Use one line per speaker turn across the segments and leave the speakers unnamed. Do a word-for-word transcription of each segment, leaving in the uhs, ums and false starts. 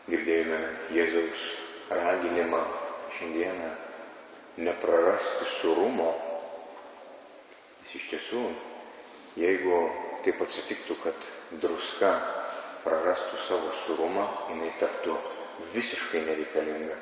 Girdėjome Jėzaus raginimą šiandieną neprarasti surumo. Nes iš tiesų, jeigu taip atsitiktų, kad druska prarastų savo surumą, jinai taptų visiškai nereikalinga.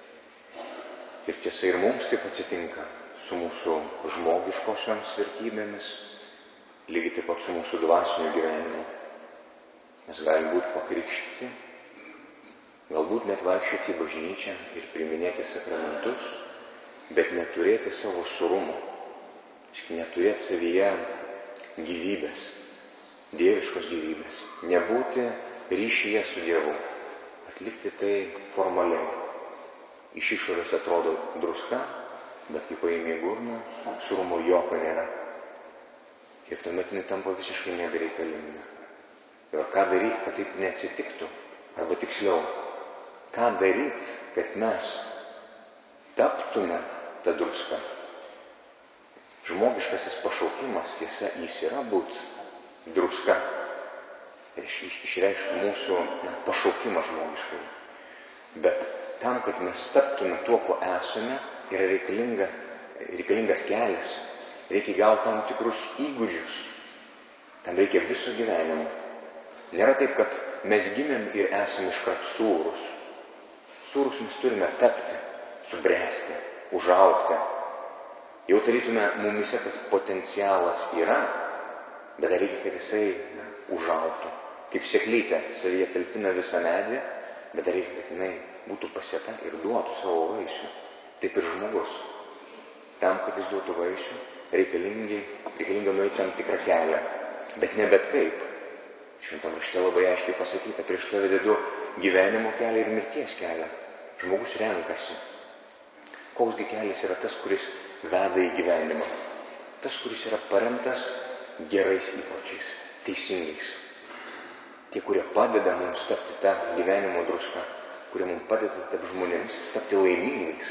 Ir tiesa, ir mums taip atsitinka su mūsų žmogiškosioms vertybėmis, lygiai taip pat su mūsų dvasiniu gyvenimu. Mes galime būti pakrikštyti, galbūt net vaikščioti į bažnyčią ir priiminėti sakramentus, bet neturėti savo surumo, neturėti savyje gyvybės, dieviškos gyvybės, nebūti ryšyje su Dievu, atlikti tai formaliai. Iš išorės atrodo druska, bet kai paimi į burną, surumo jokio nėra. Ir tuomet jinai tampa visiškai nebereikalinga. Ir ką daryti, kad taip neatsitiktų? Arba tiksliau, ką daryti, kad mes taptume tą druską? Žmogiškasis pašaukimas, tiesa, jis yra būt druska. Išreikštų mūsų na, pašaukimą žmogiškai. Bet tam, kad mes taptume tuo, ko esame, yra reikalinga, reikalingas kelias. Reikia gauti tam tikrus įgūdžius. Tam reikia viso gyvenimo. Nėra taip, kad mes gimėm ir esame iškart sūrus. Sūrus mes turime tapti, subręsti, užaugti. Jau tarytume, mumise tas potencialas yra, bet dar reikia, kad jisai na, užaugtų. Kaip sėklytė savyje talpina visą medį, bet dar reikia, kad jinai būtų pasieta ir duotų savo vaisių. Taip ir žmogus. Tam, kad jis duotų vaisių, reikalinga nueiti tam tikrą kelią. Bet ne bet kaip. Šventam rašte labai aiškiai pasakyta, prieš tave dedu gyvenimo kelią ir mirties kelią. Žmogus renkasi. Koksgi kelias yra tas, kuris veda į gyvenimą? Tas, kuris yra paremtas gerais įpročiais, teisingais. Tie, kurie padeda mums tapti tą gyvenimo druską, kurie mums padeda tapti žmonėmis, tapti laimingais.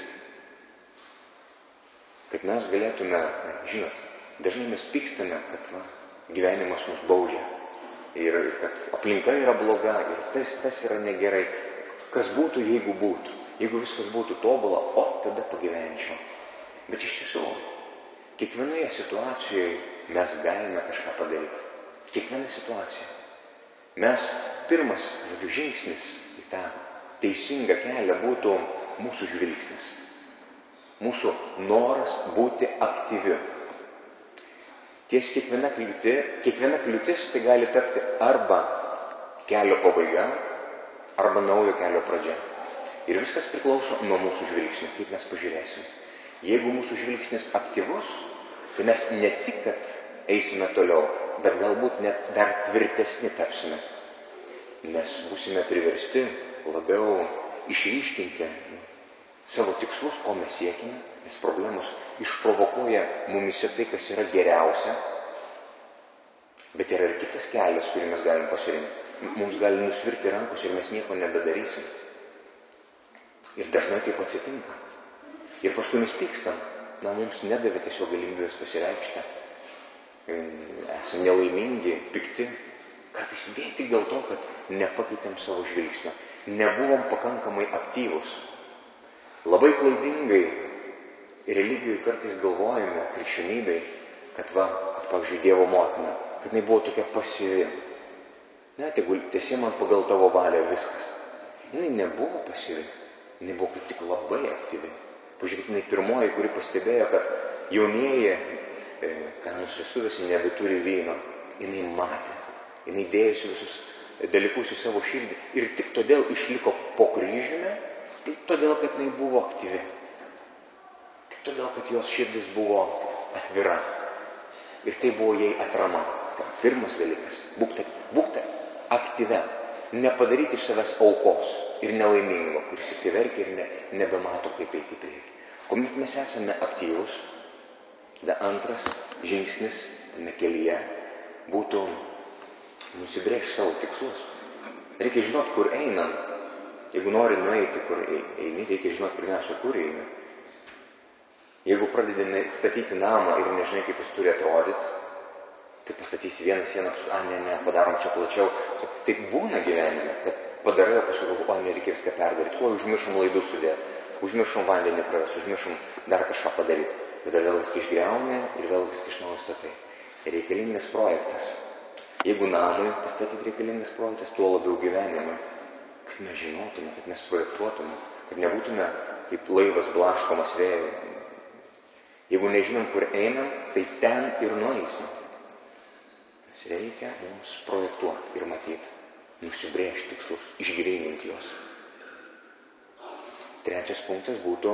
Kad mes galėtume, žinot, dažnai mes pykstame, kad va, gyvenimas mus baudžia. Ir, ir kad aplinka yra bloga, ir tas, tas yra negerai. Kas būtų, jeigu būtų? Jeigu viskas būtų tobula, o tada pagyvenčiau. Bet iš tiesų, kiekvienoje situacijoje mes galime kažką padaryti. Kiekviena situacija. Mes pirmas žodžiu, žingsnis į tą teisingą kelią būtų mūsų žvilgsnis. Mūsų noras būti aktyviu. Ties kiekviena kliūtis, kiekviena kliūtis tai gali tapti arba kelio pabaiga, arba naujo kelio pradžia. Ir viskas priklauso nuo mūsų žvilgsnių, kaip mes pažiūrėsim. Jeigu mūsų žvilgsnis aktyvus, tai mes ne tik, kad eisime toliau, bet galbūt net dar tvirtesni tapsime. Mes būsime priversti labiau išryškinti savo tikslus, ko mes siekime, nes problemos išprovokuoja mumise tai, kas yra geriausia, bet yra ir kitas kelias, kurį mes galim pasirinkti. Mums gali nusvirti rankos ir mes nieko nebedarysim. Ir dažnai taip atsitinka. Ir paskui mes pykstam, na, mums nedavė tiesiog galimybės pasireikšti. Esame nelaimingi, pikti, kartais vien tik dėl to, kad nepakeitėm savo žvilgsnio, nebuvom pakankamai aktyvus. Labai klaidingai religijoje kartais galvojame, krikščionybei, kad va, kad pavyzdžiui Dievo motina, kad jinai buvo tokia pasyvi. Ne, tegul tiesi man pagal tavo valią viskas. Jinai nebuvo pasyvi, jinai buvo kaip tik labai aktyvi. Pažiūrėkit, jinai pirmoji, kuri pastebėjo, kad jaunieji e, kanos vestuvėse nebeturi vyno. Jinai matė, jinai dėjusi visus dalykus į savo širdį ir tik todėl išliko po kryžiumi, tik todėl, kad jinai buvo aktyvi. Tik todėl, kad jos širdis buvo atvira. Ir tai buvo jai atrama. Pirmas dalykas. Būkite, būkite aktyvia. Nepadaryti iš savęs aukos ir nelaimingo, kuris tik verkia ir ne, nebemato, kaip eiti į priekį. Kuomet mes esame aktyvus, tada antras žingsnis tame kelyje būtų nusibrėžti savo tikslus. Reikia žinot, kur einam. Jeigu nori nueiti, kur eini, reikia žinot pirmiausia, kur eini. Jeigu pradedi statyti namą ir nežinai, kaip jis turi atrodyti, tai pastatysi vieną sieną, a, ne, ne, padarom čia plačiau. Taip būna gyvenime, kad padarai, o paskui galvoju, o nereikės ką perdaryti, o užmiršom laidus sudėti, užmiršom vandenį pravesti, užmiršom dar kažką padaryti. Tada vėl viską išgriauni ir vėl viską iš naujo statai. Reikalingas projektas. Jeigu namui pastatyti reikalingas projektas, tuo labiau gyvenimui. Kad mes žinotume, kad mes projektuotume, kad nebūtume kaip laivas blaškomas vėjų. Jeigu nežinom, kur einam, tai ten ir nueisim. Nes reikia mums projektuoti ir matyti, nusibrėžti tikslus, išgryninti juos. Trečias punktas būtų,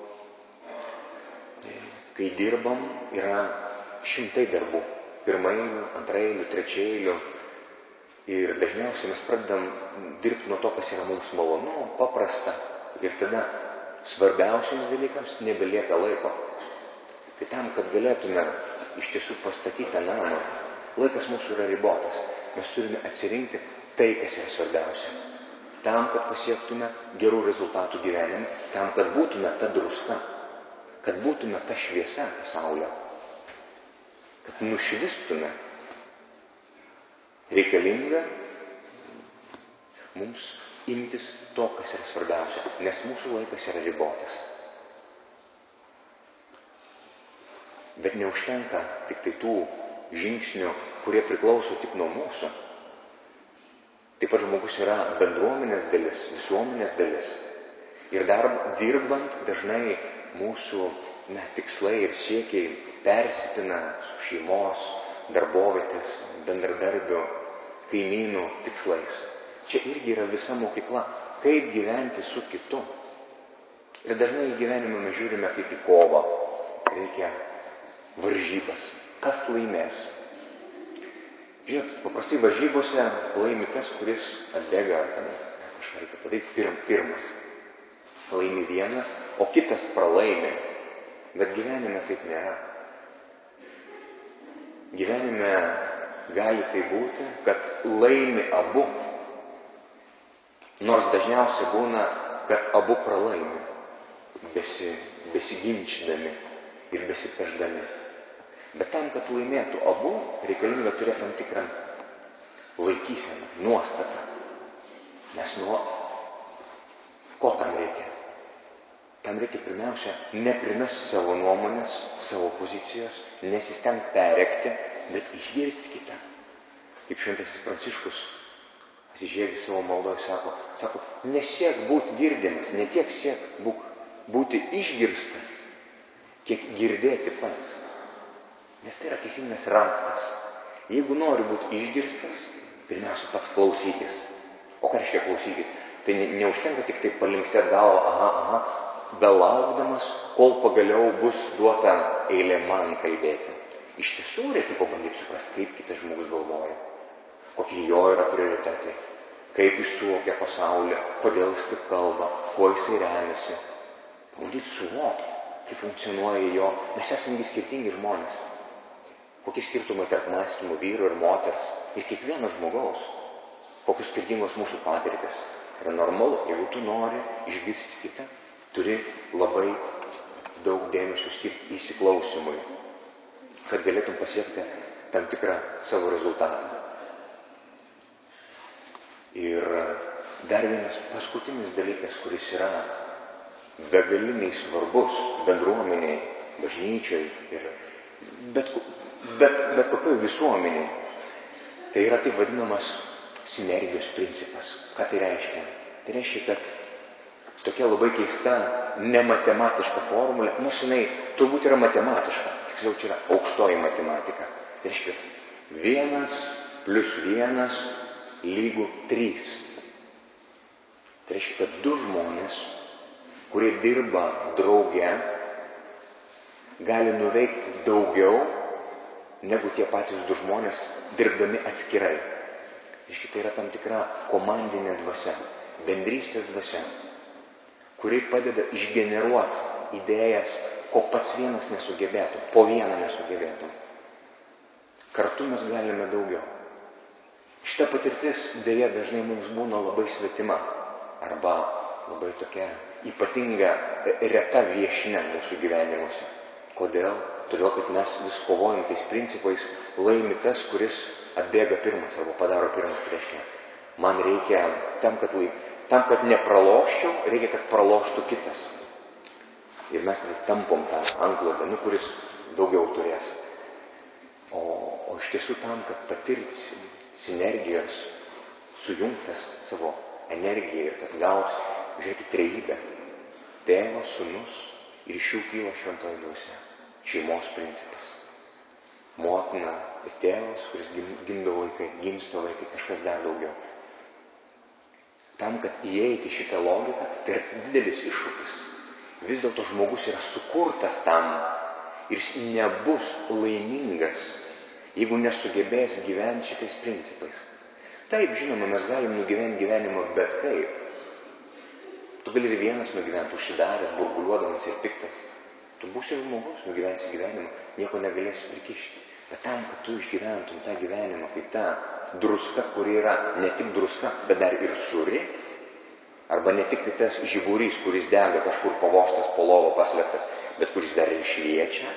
kai dirbam, yra šimtai darbų. Pirmailių, antrailių, trečiailių. Ir dažniausiai mes pradedam dirbti nuo to, kas yra mums malonu, paprasta. Ir tada svarbiausiams dalykams nebelieka laiko. Tai tam, kad galėtume iš tiesų pastatyti tą namą, laikas mūsų yra ribotas. Mes turime atsirinkti tai, kas yra svarbiausia. Tam, kad pasiektume gerų rezultatų gyvenime, tam, kad būtume ta druska, kad būtume ta šviesa pasaulio, kad nušvistume, reikalinga mums imtis to, kas yra svarbiausia, nes mūsų laikas yra ribotas. Bet neužtenka tik tai tų žingsnių, kurie priklauso tik nuo mūsų. Taip pat žmogus yra bendruomenės dalis, visuomenės dalis. Ir dar dirbant dažnai mūsų na, tikslai ir siekiai persipina su šeimos, darbovietės, bendradarbių, kaimynų tikslais. Čia irgi yra visa mokykla, kaip gyventi su kitu. Ir dažnai į gyvenimą mes žiūrime kaip į kovą. Reikia varžybas. Kas laimės? Žinot, paprastai varžybose laimi tas, kuris atbėga, ten kažką reikia padaryti pirm, pirmas. Laimi vienas, o kitas pralaimi. Bet gyvenime taip nėra. Gyvenime gali tai būti, kad laimi abu. Nors dažniausiai būna, kad abu pralaimi, besi, besiginčydami ir besipešdami. Bet tam, kad laimėtų abu, reikalinga turėti tam tikrą laikyseną, nuostatą. Nes nuo ko tam reikia? Tam reikia pirmiausia neprimesti savo nuomonės, savo pozicijos, nesistengti perrėkti, bet išgirsti kitą. Kaip šventasis Pranciškus Asyžiečio savo maldoje sako, sako, nesiek būti girdimas, ne tiek siek būk, būti išgirstas, kiek girdėti pats. Nes tai yra teisingas raktas. Jeigu nori būti išgirstas, pirmiausia pats klausykis. O ką reiškia klausykis? Tai ne, neužtenka tik tai palinksėt galvą, aha, aha, belaukdamas, kol pagaliau bus duota eilė man kalbėti. Iš tiesų reikia pabandyti suprasti, kaip kitas žmogus galvoja, kokie jo yra prioritetai, kaip jis suvokia pasaulį, kodėl jis taip kalba, kuo jisai remiasi. Pabandyti suvokti, kaip funkcionuoja jo. Mes esame skirtingi žmonės. Kokie skirtumai tarp mąstymų vyro ir moters ir kiekvieno žmogaus. Kokios skirtingos mūsų patirtis. Tai yra normalu, jeigu tu nori išgirsti kitą, turi labai daug dėmesio skirti įsiklausimui, kad galėtum pasiekti tam tikrą savo rezultatą. Ir dar vienas paskutinis dalykas, kuris yra begaliniai svarbus bendruomeniai, bažnyčiai ir bet, bet, bet kokioj visuomeniai, tai yra taip vadinamas sinergijos principas. Ką tai reiškia? Tai reiškia, kad tokia labai keista, nematematiška formulė, nors jinai turbūt yra matematiška, tiksliau čia yra aukštoji matematika. Tai reiškia, vienas plus vienas lygų trys. Tai reiškia, kad du žmonės, kurie dirba drauge, gali nuveikti daugiau negu tie patys du žmonės dirbdami atskirai. Reiškia, tai yra tam tikra komandinė dvasia, bendrystės dvasia, kuri padeda išgeneruoti idėjas, ko pats vienas nesugebėtų, po vieną nesugebėtų. Kartu mes galime daugiau. Šita patirtis dėja dažnai mums būna labai svetima arba labai tokia ypatinga, reta viešnia mūsų gyvenimuose. Kodėl? Todėl, kad mes vis kovojam tais principais, laimi tas, kuris atbėga pirmas arba padaro pirmas. Tai reiškia, Man reikia, tam, kad, laik, tam, kad nepraloščiau, reikia, kad praloštų kitas. Ir mes tampom tą antklodę, nu, kuris daugiau turės. O, o iš tiesų tam, kad patirti sinergijos, sujungtas savo energiją ir kad gaus, žiūrėkit, trejybę. Tėvas, sūnus ir iš jų kyla šventoji dvasia. Šeimos principas. Motina ir tėvas, kuris gimdo vaikai, gimsta vaikai, kažkas dar daugiau. Tam, kad įeiti šitą logiką, tai yra didelis iššūkis. Vis dėlto žmogus yra sukurtas tam ir jis nebus laimingas, jeigu nesugebės gyventi šitais principais. Taip, žinoma, mes galim nugyventi gyvenimą bet kaip. Tu gali ir vienas nugyventi, užsidaręs, burbuliuodamas ir piktas. Tu būsi žmogus, nugyvensi gyvenimą, nieko negalėsi prikišti. Bet tam, kad tu išgyventum tą gyvenimą kaip tą druska, kuri yra ne tik druska, bet dar ir suri, arba ne tik tai tas žiburys, kuris dega kažkur pavoštas, po lovo paslėptas, bet kuris dar ir šviečia,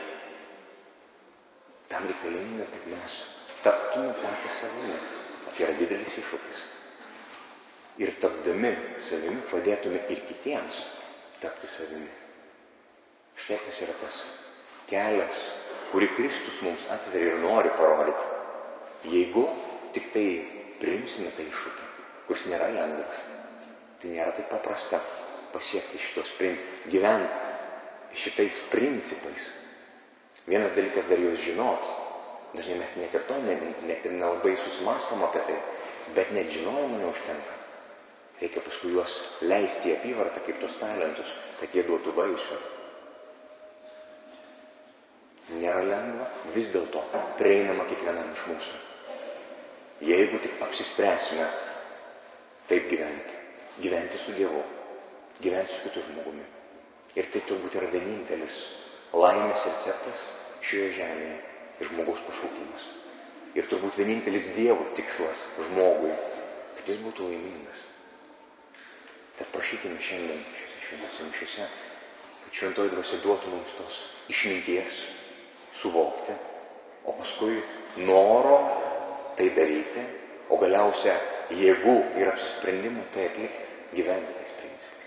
tam reikalinga, kad mes taptume patys savimi. Tai yra didelis iššūkis. Ir tapdami savimi padėtume ir kitiems tapti savimi. Štai kas yra tas kelias, kurį Kristus mums atveria ir nori parodyti. Jeigu tik tai priimsime tą iššūkį, kuris nėra lengvas, tai nėra taip paprasta pasiekti šitos principus, gyventi šitais principais. Vienas dalykas dar juos žinot. Dažnai mes net ir to, net ir nelabai susimastom apie tai, bet net žinojimo neužtenka. Reikia paskui juos leisti į apyvartą kaip tos talentus, kad jie duotų vaisių. Nėra lengva, vis dėlto prieinama kiekvienam iš mūsų. Jeigu tik apsispręsime taip gyventi, gyventi su Dievu, gyventi su kitu žmogumi. Ir tai turbūt yra vienintelis laimės receptas šioje žemėje ir žmogaus pašaukimas. Ir turbūt vienintelis Dievo tikslas žmogui, kad jis būtų laimingas. Tad prašykime šiandien šiuose šventose mišiose, kad šventoji dvasia duotų mums tos išminties suvokti, o paskui noro tai daryti, o galiausia jėgų ir apsisprendimų tai atlikti, gyventi tais principais.